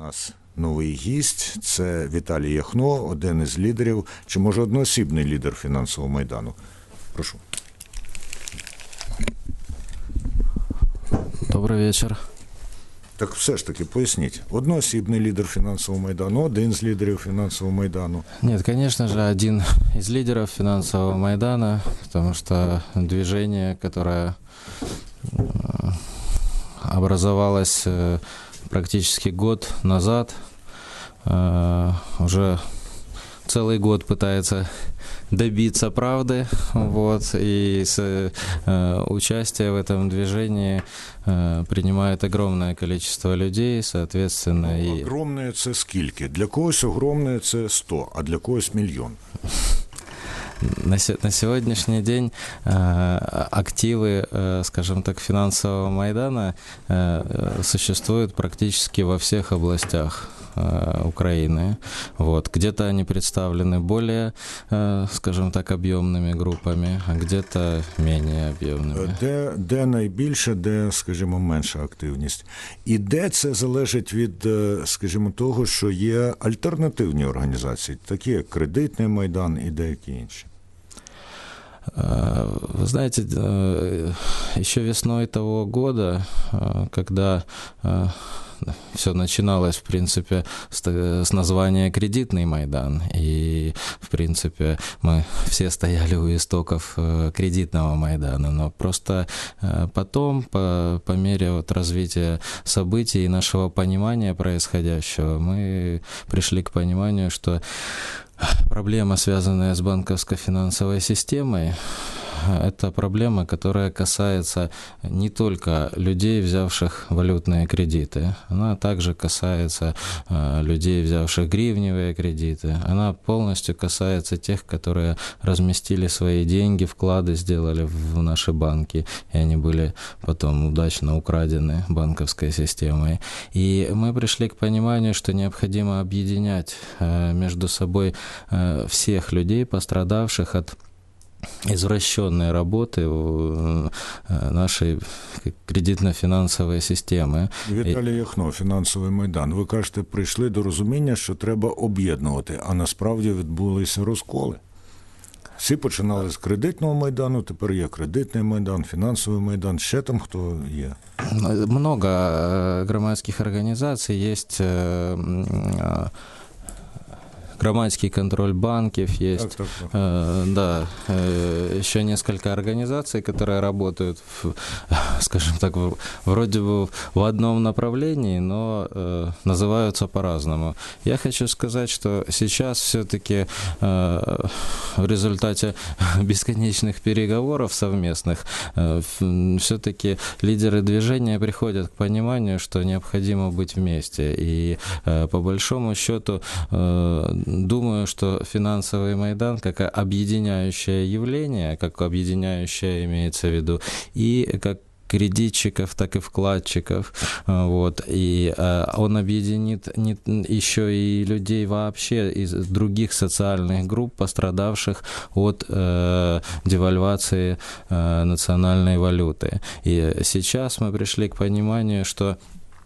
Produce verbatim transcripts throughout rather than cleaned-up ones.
нас новий гість, це Віталій Яхно, один із лідерів, чи може одноосібний лідер фінансового Майдану. Прошу. Добрый вечер. Так все ж таки поясніть, одноосібний лідер фінансового Майдану, один з лідерів фінансового Майдану? Нет, конечно же, один из лидеров финансового Майдана, потому что движение, которое образовалось практически год назад, уже целый год пытается добиться правды, вот, и с, э, участие в этом движении э, принимает огромное количество людей, соответственно. Ну, и... Огромне – це скільки? Для когось огромне – це сто, а для когось мільйон. На, на сегодняшний день э, активы, э, скажем так, финансового Майдана э, существуют практически во всех областях Украины. Вот. Где-то они представлены более, скажем так, объемными группами, а где-то менее объемными. Де, де найбільше, де, скажімо, менша активність. І де це залежить від, скажімо, того, що є альтернативні організації, такі як Кредитний Майдан і деякі інші? Вы знаете, еще весной того года, когда все начиналось, в принципе, с, с названия «Кредитный Майдан», и, в принципе, мы все стояли у истоков кредитного Майдана, но просто потом, по, по мере вот развития событий и нашего понимания происходящего, мы пришли к пониманию, что проблема, связанная с банковско-финансовой системой, это проблема, которая касается не только людей, взявших валютные кредиты. Она также касается э, людей, взявших гривневые кредиты. Она полностью касается тех, которые разместили свои деньги, вклады сделали в наши банки, и они были потом удачно украдены банковской системой. И мы пришли к пониманию, что необходимо объединять э, между собой э, всех людей, пострадавших от извращенной работы нашей кредитно-фінансової системи. Віталій Яхно, фінансовий Майдан. Ви кажете, прийшли до розуміння, що треба об'єднувати, а насправді відбулися розколи. Всі починали з Кредитного Майдану, тепер є Кредитний Майдан, фінансовий Майдан, ще там хто є? Много громадських організацій, є громадский контроль банков, есть, так, так, так. Э, да, э, еще несколько организаций, которые работают, в, скажем так, в, вроде бы в одном направлении, но э, называются по-разному. Я хочу сказать, что сейчас все-таки э, в результате бесконечных переговоров совместных э, все-таки лидеры движения приходят к пониманию, что необходимо быть вместе. И э, по большому счету э, думаю, что финансовый Майдан как объединяющее явление, как объединяющее имеется в виду, и как кредитчиков, так и вкладчиков, вот, и э, он объединит не, еще и людей вообще из других социальных групп, пострадавших от э, девальвации э, национальной валюты. И сейчас мы пришли к пониманию, что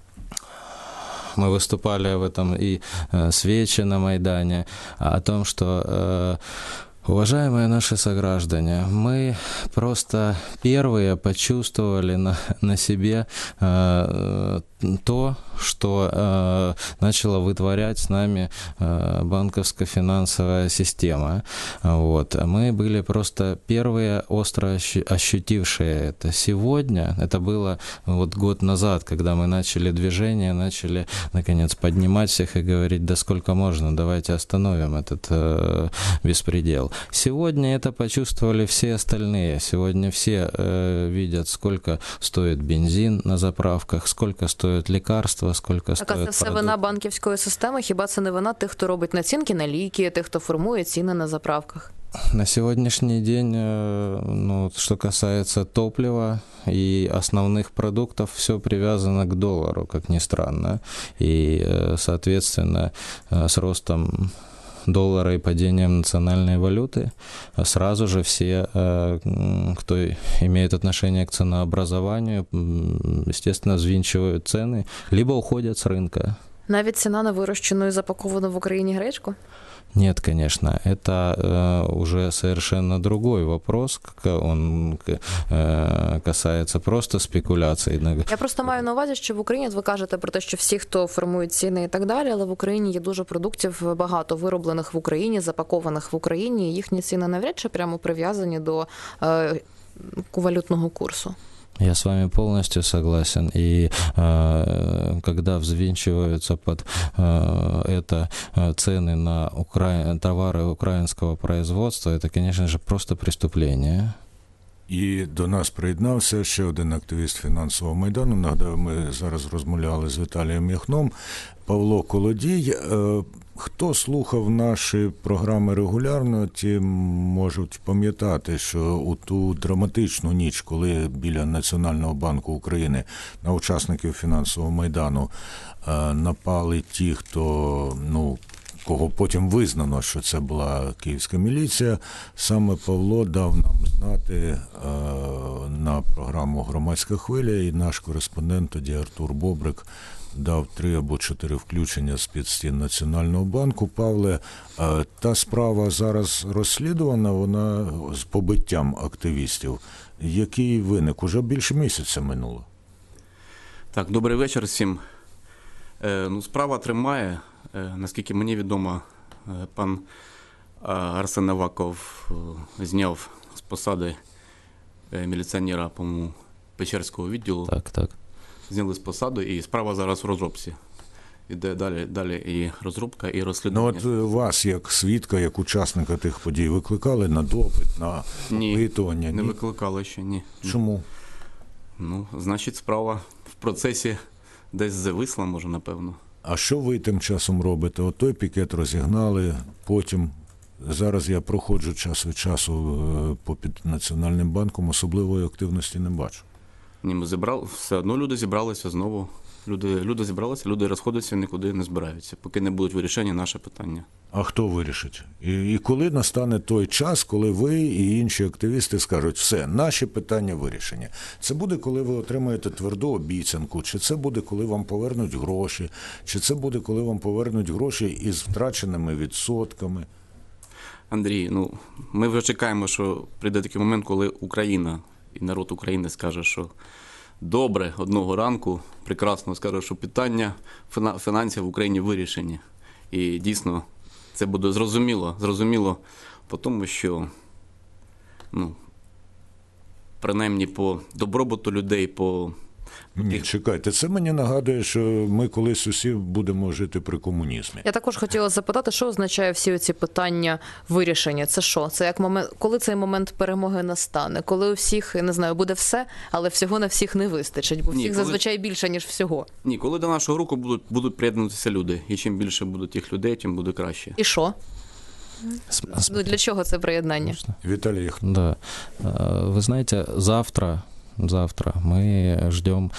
мы выступали в этом и э, с Вечи на Майдане, о том, что, э, уважаемые наши сограждане, мы просто первые почувствовали на, на себе э, то, что э, начала вытворять с нами э, банковско-финансовая система. Вот. Мы были просто первые остро ощутившие это. Сегодня, это было вот год назад, когда мы начали движение, начали, наконец, поднимать всех и говорить, да сколько можно, давайте остановим этот э, беспредел. Сегодня это почувствовали все остальные. Сегодня все э, видят, сколько стоит бензин на заправках, сколько стоит лікарства, скільки стоїть продукти. А це все вина банківської системи? Хіба це не вина тих, хто робить націнки на ліки, тих, хто формує ціни на заправках? На сегодняшний день, ну, что касается топлива и основных продуктов, все привязано к доллару, как ни странно. И, соответственно, с ростом доллара и падением национальной валюты, сразу же все, кто имеет отношение к ценообразованию, естественно, взвинчивают цены, либо уходят с рынка. Навіть ціна на вирощену і запаковану в Україні гречку? Нет, конечно, это э, уже совершенно другой вопрос, к- он э, касается просто спекуляций. Я просто маю на увазі, що в Україні, от ви кажете про те, що всі, хто формує ціни і так далі, але в Україні є дуже продуктів багато вироблених в Україні, запакованих в Україні, і їхні ціни навряд чи прямо прив'язані до е, валютного курсу. Я с вами полностью согласен. И э, когда взвинчиваются под э, это э, цены на укра... товары украинского производства, это, конечно же, просто преступление. І до нас приєднався ще один активіст фінансового майдану. Нагадаю, ми зараз розмовляли з Віталієм Яхном. Павло Колодій. Е, Хто слухав наші програми регулярно, ті можуть пам'ятати, що у ту драматичну ніч, коли біля Національного банку України на учасників фінансового майдану е, напали ті, хто, ну, кого потім визнано, що це була київська міліція, саме Павло дав нам знати е, на програму «Громадська хвиля», і наш кореспондент тоді Артур Бобрик дав три або чотири включення з-під стін Національного банку. Павле, е, та справа зараз розслідувана, вона з побиттям активістів. Який виник? Уже більше місяця минуло. Так, добрий вечір всім. Е, ну, справа тримає. Е, наскільки мені відомо, е, пан е, Арсен Аваков е, зняв з посади е, міліціонера, по-моєму, Печерського відділу. Так, так. Зняли з посади, і справа зараз в розробці. Іде далі, далі і розробка, і Ну розслідування. от е, вас, як свідка, як учасника тих подій, викликали на допит, на Ні, опитування? не Ні? викликали ще, ні. Чому? Ну, значить, справа в процесі десь зависла, може, напевно. А що ви тим часом робите? От той пікет розігнали, потім, зараз я проходжу час від часу е, попід Національним банком, особливої активності не бачу. Ні, ми зібрали, все одно люди зібралися знову. Люди, люди зібралися, люди розходяться, нікуди не збираються, поки не будуть вирішені наше питання. А хто вирішить? І, і коли настане той час, коли ви і інші активісти скажуть, все, наші питання вирішені. Це буде, коли ви отримаєте тверду обіцянку, чи це буде, коли вам повернуть гроші, чи це буде, коли вам повернуть гроші із втраченими відсотками? Андрій, ну, ми вже чекаємо, що прийде такий момент, коли Україна і народ України скаже, що добре, одного ранку прекрасно скаже, що питання фіна- фінансів в Україні вирішені. І дійсно це буде зрозуміло, зрозуміло по тому, що, ну, принаймні по добробуту людей, по... Ні, чекайте, це мені нагадує, що ми колись усі будемо жити при комунізмі. Я також хотіла запитати, що означає всі ці питання вирішення? Це що? Це як момент, коли цей момент перемоги настане? Коли у всіх, не знаю, буде все, але всього на всіх не вистачить, бо Ні, всіх коли- зазвичай більше, ніж всього. Ні, коли до нашого руху будуть, будуть приєднуватися люди. І чим більше буде тих людей, тим буде краще. І що? С- с- Ну, для чого це приєднання? Можно? Віталій, Яхно. Да. Э, Вы знаете, завтра, завтра мы ждем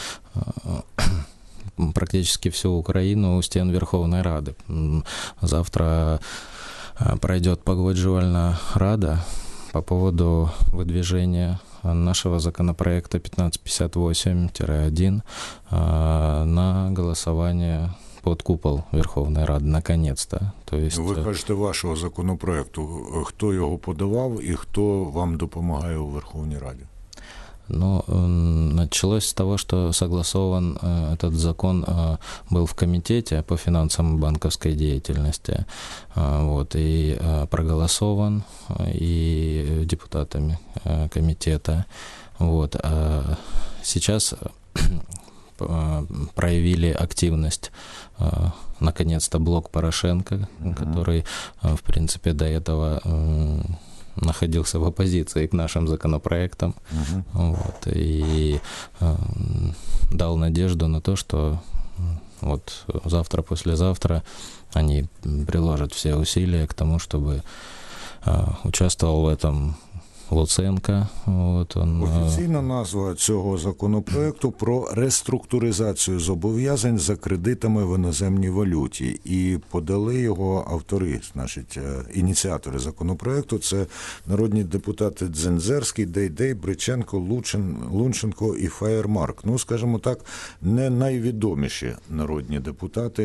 э, практически всю Украину у стен Верховной Рады. М, Завтра э, пройдет погоджувальная рада по поводу выдвижения нашего законопроекта пятнадцать пятьдесят восемь один э, на голосование под купол Верховной Рады, наконец-то. То есть, Ви э, кажете вашого законопроекту. Хто його подавав і хто вам допомагає у Верховній Раді? Ну, м, началось с того, что согласован э, этот закон э, был в комитете по финансам и банковской деятельности, э, вот, и э, проголосован э, и депутатами э, комитета. Вот. А сейчас э, проявили активность э, наконец-то блок Порошенко, который, э, в принципе, до этого э, находился в оппозиции к нашим законопроектам, Угу. вот, и э, дал надежду на то, что м, вот завтра, послезавтра они приложат все усилия к тому, чтобы э, участвовал в этом Луценко. Вот, он, э, Офіційна назва цього законопроекту про реструктуризацію зобов'язань за кредитами в іноземній валюті. І подали його автори, значить, е, ініціатори законопроекту. Це народні депутати Дзензерський, Дейдей, Бриченко, Лучин, Лунченко і Фаєрмарк. Ну, скажімо так, не найвідоміші народні депутати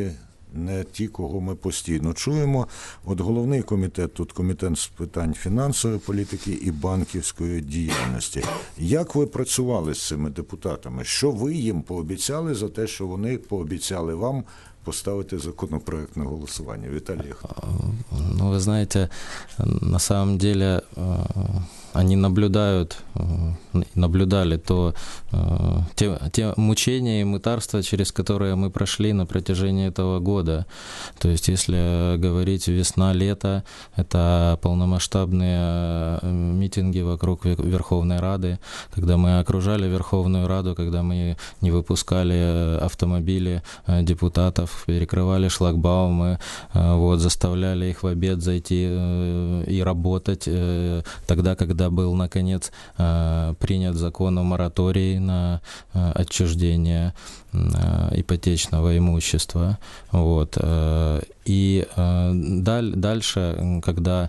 не ті, кого ми постійно чуємо. От головний комітет, тут комітет з питань фінансової політики і банківської діяльності. Як ви працювали з цими депутатами? Що ви їм пообіцяли за те, що вони пообіцяли вам поставити законопроект на голосування? Віталій. Ну, вы знаете, на самом деле они наблюдают, наблюдали то, те, те мучения и мытарства, через которые мы прошли на протяжении этого года. То есть, если говорить весна-лето, это полномасштабные митинги вокруг Верховной Рады, когда мы окружали Верховную Раду, когда мы не выпускали автомобили депутатов, перекрывали шлагбаумы, вот, заставляли их в обед зайти и работать, тогда, когда был, наконец, принят закон о моратории на отчуждение ипотечного имущества. Вот. И дальше, когда,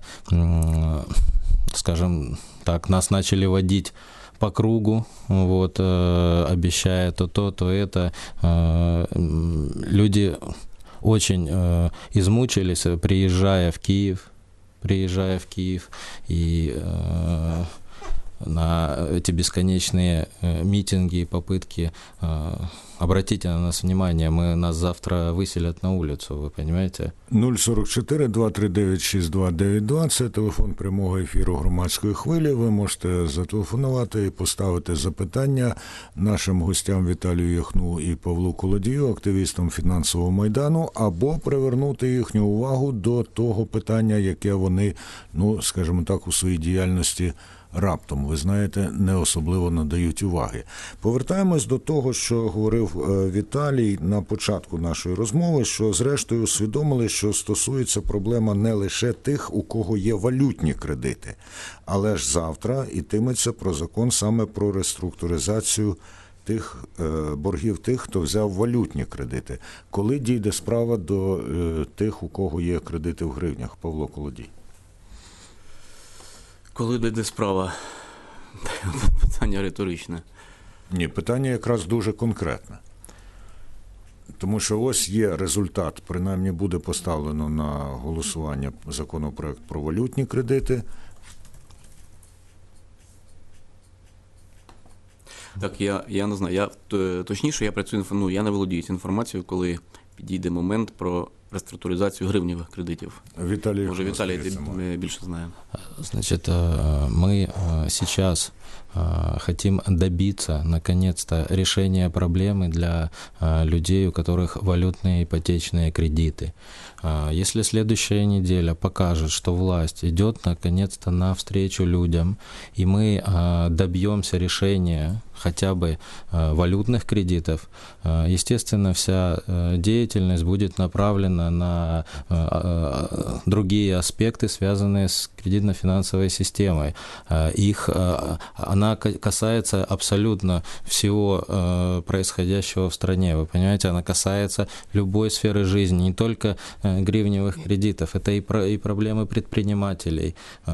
скажем так, нас начали водить по кругу, вот, обещая то то, то это, люди очень измучились, приезжая в Киев, приезжая в Киев, и э, на эти бесконечные э, митинги и попытки, э, обратите на нас внимание, мы, нас завтра выселят на улицу, вы понимаете? нуль сорок чотири два три дев'ять шість два дев'ять два – це телефон прямого ефіру громадської хвилі. Ви можете зателефонувати і поставити запитання нашим гостям Віталію Яхну і Павлу Колодію, активістам фінансового Майдану, або привернути їхню увагу до того питання, яке вони, ну, скажімо так, у своїй діяльності раптом, ви знаєте, не особливо надають уваги. Повертаємось до того, що говорив Віталій на початку нашої розмови, що зрештою усвідомили, що стосується проблема не лише тих, у кого є валютні кредити, але ж завтра йтиметься про закон саме про реструктуризацію тих боргів тих, хто взяв валютні кредити. Коли дійде справа до тих, у кого є кредити в гривнях? Павло Колодій. Коли дійде справа? Питання риторичне. Ні, питання якраз дуже конкретне. Тому що ось є результат, принаймні буде поставлено на голосування законопроект про валютні кредити. Так, я, я не знаю. Я, точніше, я працюю, ну, я не володію інформацією, коли підійде момент про реструктуризацию гривневых кредитов. Виталий, Уже Виталий, ты больше знаем. Значит, мы сейчас хотим добиться, наконец-то, решения проблемы для людей, у которых валютные ипотечные кредиты. Если следующая неделя покажет, что власть идет, наконец-то, навстречу людям, и мы добьемся решения хотя бы валютных кредитов, естественно, вся деятельность будет направлена на другие аспекты, связанные с кредитно-финансовой системой. Их, она касается абсолютно всего происходящего в стране, вы понимаете, она касается любой сферы жизни, не только гривневых кредитов, это и, про, и проблемы предпринимателей,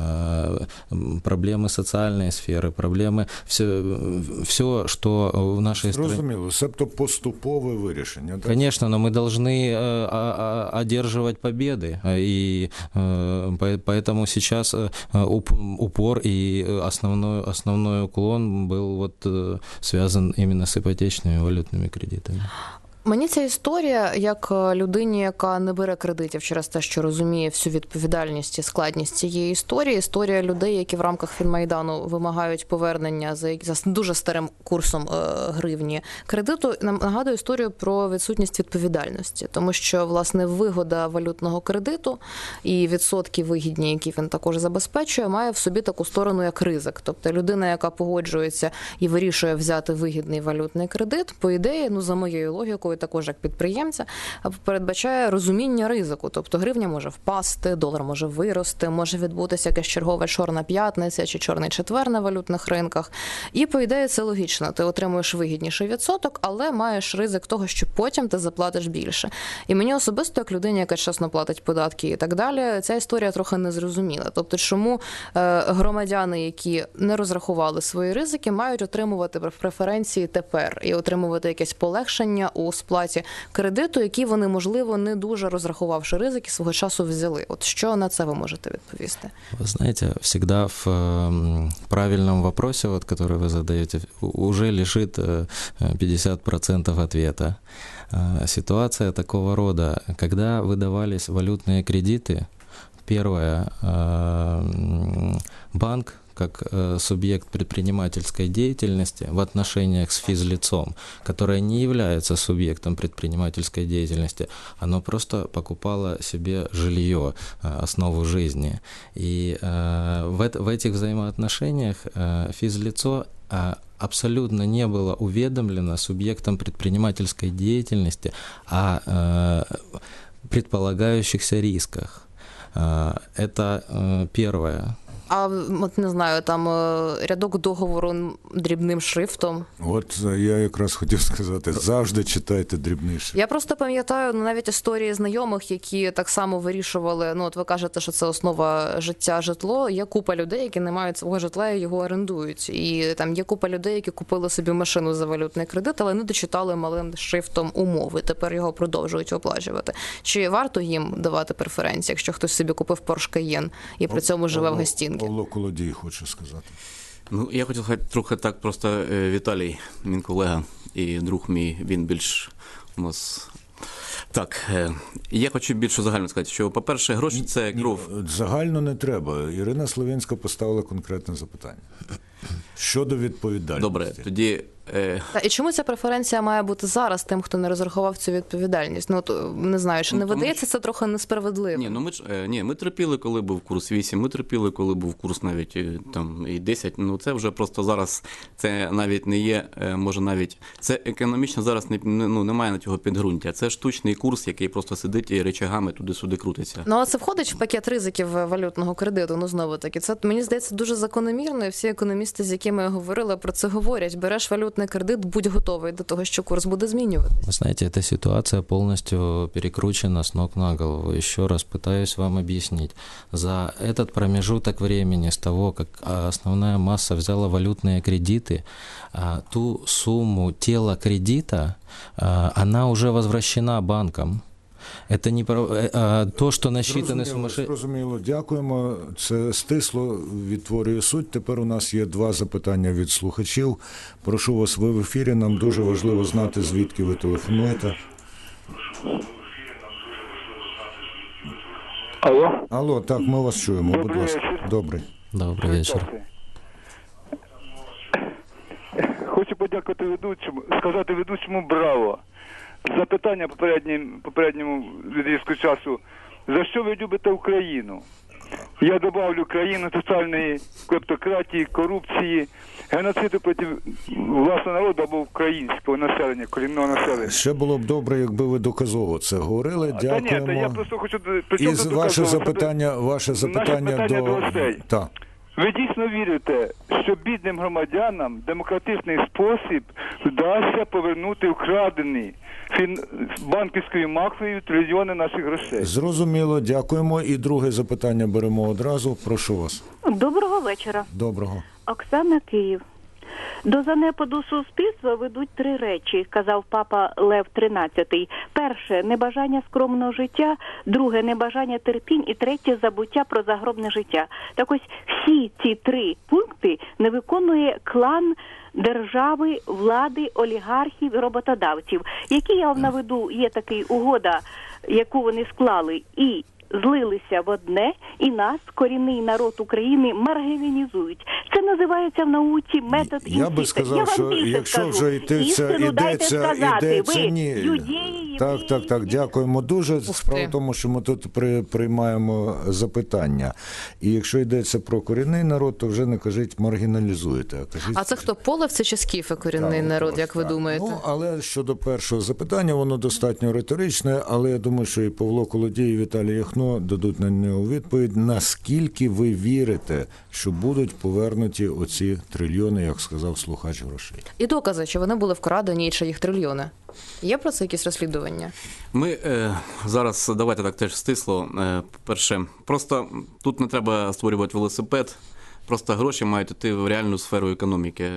проблемы социальной сферы, проблемы, все, все, что в нашей стране. Зрозуміло, себто поступове вирішення. Так? Конечно, но мы должны одерживать победы, и поэтому сейчас упор и основной, основной уклон был вот связан именно с ипотечными валютными кредитами. Мені ця історія, як людині, яка не бере кредитів через те, що розуміє всю відповідальність і складність цієї історії, історія людей, які в рамках Фінмайдану вимагають повернення за, за дуже старим курсом е, гривні кредиту, нам нагадує історію про відсутність відповідальності. Тому що, власне, вигода валютного кредиту і відсотки вигідні, які він також забезпечує, має в собі таку сторону, як ризик. Тобто людина, яка погоджується і вирішує взяти вигідний валютний кредит, по ідеї, ну, за моєю логікою, також як підприємця, передбачає розуміння ризику. Тобто гривня може впасти, долар може вирости, може відбутися якась чергова чорна п'ятниця чи чорний четвер на валютних ринках. І, по ідеї, це логічно. Ти отримуєш вигідніший відсоток, але маєш ризик того, що потім ти заплатиш більше. І мені особисто, як людині, яка чесно платить податки і так далі, ця історія трохи незрозуміла. Тобто, чому громадяни, які не розрахували свої ризики, мають отримувати преференції тепер і отримувати якесь полегшення у сплаті кредиту, який вони, можливо, не дуже розрахувавши ризики, свого часу взяли. От що на це ви можете відповісти? Вы знаете, всегда в э, правильном вопросе, вот, который вы задаете, уже лежит э, пятьдесят процентов ответа. Э, ситуация такого рода, когда выдавались валютные кредиты, первое, э, банк, как э, субъект предпринимательской деятельности в отношениях с физлицом, которое не является субъектом предпринимательской деятельности, оно просто покупало себе жилье, э, основу жизни. И э, в, это, в этих взаимоотношениях э, физлицо э, абсолютно не было уведомлено субъектом предпринимательской деятельности о э, предполагающихся рисках. Э, это э, первое. А от не знаю, там е, рядок договору дрібним шрифтом. От е, я якраз хотів сказати, завжди читайте дрібніше. Я просто пам'ятаю ну, навіть історії знайомих, які так само вирішували, ну от ви кажете, що це основа життя житло. Є купа людей, які не мають свого житла і його орендують. І там є купа людей, які купили собі машину за валютний кредит, але не дочитали малим шрифтом умови. Тепер його продовжують оплачувати. Чи варто їм давати преференції, якщо хтось собі купив Porsche Cayenne і при цьому живе в гостінці? Павло Колодій хоче сказати. Ну, я хотів сказати трохи так, просто е, Віталій, він колега і друг мій, він більш у нас... Так, е, я хочу більше загально сказати, що, по-перше, гроші – це кров. Ні, загально не треба. Ірина Словінська поставила конкретне запитання. Щодо відповідальності. Добре, тоді... Е... Та, і чому ця преференція має бути зараз тим, хто не розрахував цю відповідальність? Ну, то, не знаю, чи Ну, не тому видається що- це трохи несправедливо? Ні, ну ми ж е, ні, ми терпіли, коли був курс вісім, ми терпіли, коли був курс навіть е, там і десять. Ну це вже просто зараз це навіть не є, е, може навіть це економічно зараз не не- ну немає на цього підґрунтя. Це штучний курс, який просто сидить і речагами туди-сюди крутиться. Ну, а це входить в пакет ризиків валютного кредиту, ну, знову таки. Це, мені здається, дуже закономірно, і всі економісти, з якими я говорила, про це говорять. Береш валютний кредит, будь готовий до того, що курс буде змінюватись. Вы знаете, эта ситуация полностью перекручена с ног на голову. Еще раз пытаюсь вам объяснить. За этот промежуток времени с того, как а, основная масса взяла валютные кредиты, а, ту сумму тела кредита, а, она уже возвращена банкам. Это не про... э, а, то, что насчитаны Зрозуміло, сумасшедшие... зрозуміло, дякуємо. Це стисло відтворює суть. Тепер у нас є два запитання від слухачів. Прошу вас, ви в ефірі. Нам дуже важливо знати, звідки ви телефонуєте. Алло. Алло, так, ми вас чуємо, будь Добрий ласка. вечір. Добрий. Добрый вечер. Хочу подякувати ведучому, сказати ведучому браво. Запитання попереднім, попередньому відрізку часу. За що ви любите Україну? Я добавлю країну тотальної клептократії, корупції, геноциду проти власного народу або українського населення, корінного населення. Ще було б добре, якби ви доказово це говорили. Та ні, та я Дякуємо. просто хочу... при чому І тут ваше доказувати? запитання, ваше запитання питання до... до гостей. Так. Ви дійсно вірите, що бідним громадянам в демократичний спосіб вдасться повернути вкрадені фін... банківською мафією трильйони наших грошей? Зрозуміло, дякуємо. І друге запитання беремо одразу. Прошу вас. Доброго вечора. Доброго. Оксана, Київ. До занепаду суспільства ведуть три речі, казав папа Лев тринадцятий. Перше – небажання скромного життя, друге – небажання терпінь і третє – забуття про загробне життя. Так ось всі ці три пункти не виконує клан держави, влади, олігархів і роботодавців. Які, я вам наведу, є така угода, яку вони склали, і злилися в одне, і нас, корінний народ України, маргіналізують. Це називається в науці метод Я би інсіста. сказав, Я вам що більше якщо скажу. вже йдеться, Істину дайте йдеться, сказати. йдеться, Ви, ні. юдеї, Так, євреї, так, так, дякуємо дуже. ти. Справа в тому, що ми тут при, приймаємо запитання. І якщо йдеться про корінний народ, то вже не кажіть маргіналізуєте, а кажіть... А це хто, половці чи скіфи, корінний Так, народ, отож, як ви так. думаєте? Ну, але щодо першого запитання, воно достатньо риторичне, але я думаю, що і Павло Колодій, і Віталій Яхно дадуть на нього відповідь. Наскільки ви вірите, що будуть повернуті оці трильйони, як сказав слухач, грошей? І докази, чи вони були вкрадені, і чи їх трильйони. Є про це якісь розслідування? Ми е, зараз, давайте так теж стисло. Е, перше, просто тут не треба створювати велосипед, просто гроші мають йти в реальну сферу економіки.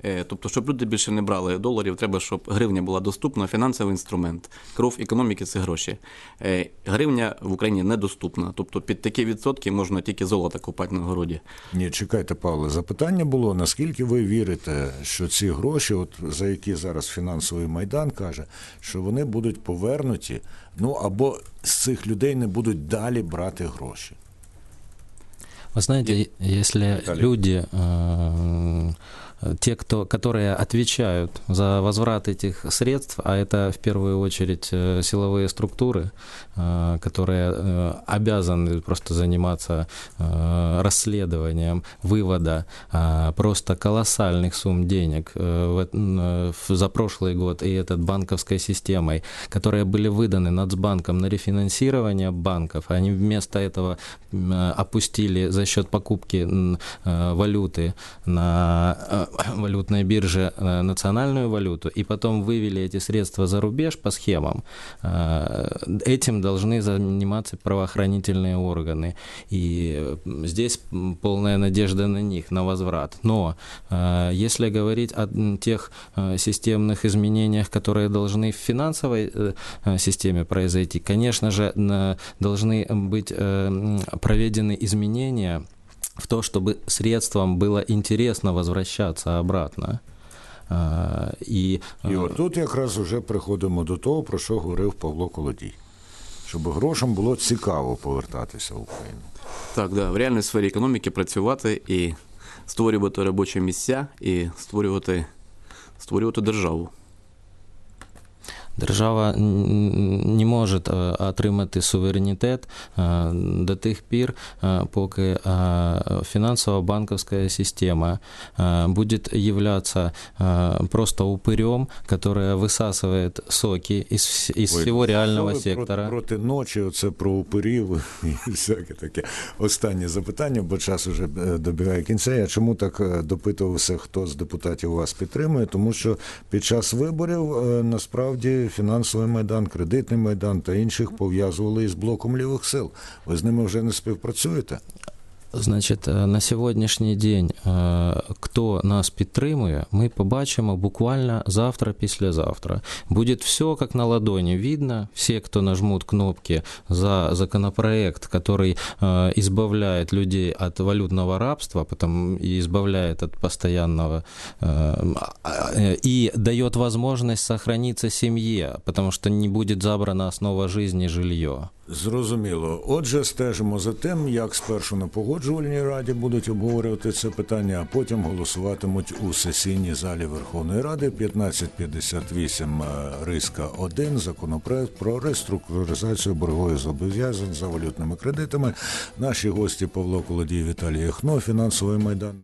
Е, Тобто, щоб люди більше не брали доларів, треба, щоб гривня була доступна, фінансовий інструмент. Кров економіки – це гроші. Е, Гривня в Україні недоступна. Тобто, під такі відсотки можна тільки золото купати на городі. Ні, чекайте, Павле, запитання було, наскільки ви вірите, що ці гроші, от за які зараз фінансовий Майдан каже, що вони будуть повернуті, ну або з цих людей не будуть далі брати гроші? Вы знаете, если люди, э, те, кто, которые отвечают за возврат этих средств, а это в первую очередь э, силовые структуры, э, которые э, обязаны просто заниматься э, расследованием вывода э, просто колоссальных сумм денег э, в, э, за прошлый год и этот банковской системой, которые были выданы Нацбанком на рефинансирование банков, они вместо этого э, опустили за счет покупки э, валюты на э, валютной бирже э, национальную валюту, и потом вывели эти средства за рубеж по схемам, э, этим должны заниматься правоохранительные органы. И здесь полная надежда на них, на возврат. Но э, если говорить о тех э, системных изменениях, которые должны в финансовой э, системе произойти, конечно же, э, должны быть э, проведены изменения в то, чтобы средствам было интересно возвращаться обратно. І, І отут якраз вже приходимо до того, про що говорив Павло Колодій. Щоб грошам було цікаво повертатися в Україну. Так, да, в реальній сфері економіки працювати і створювати робочі місця, і створювати, створювати державу. Держава не може отримати суверенітет до тих пір, поки финансово-банковская система будет являться просто упырем, которая высасывает соки из, из Ой, всего реального проти, сектора. Проти ночі, оце про упирів і всяке таке. Останнє запитання, бо час уже добігає кінця. Я чому так допитувався, хто з депутатів вас підтримує? Тому що під час виборів насправді фінансовий Майдан, кредитний Майдан та інших пов'язували із блоком лівих сил. Ви з ними вже не співпрацюєте? Значить, на сьогоднішній день, хто нас підтримує, ми побачимо буквально завтра-післязавтра. Будет все как на ладони видно. Все, кто нажмут кнопки за законопроект, который избавляет людей от валютного рабства, потом и избавляет от постоянного, и дает возможность сохраниться семье, потому что не будет забрана основа жизни, жилье. Зрозуміло. Отже, стежимо за тим, як спершу на Погоджувальній раді будуть обговорювати це питання, а потім голосуватимуть у сесійній залі Верховної Ради. п'ятнадцять п'ятдесят вісім риска один, законопроект про реструктуризацію боргових зобов'язань за валютними кредитами. Наші гості Павло Колодій, Віталій Яхно, фінансовий Майдан.